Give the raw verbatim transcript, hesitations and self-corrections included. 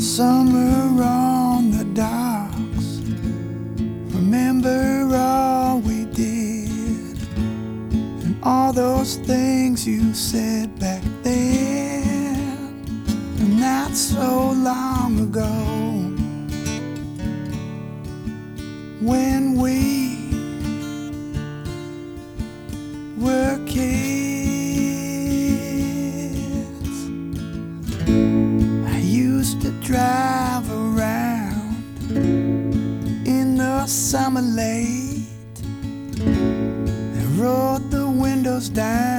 Summer on the docks, remember all we did, and all those things you said back then, and not so long ago, when we were kids. I used to drive around in the summer late. I rolled the windows down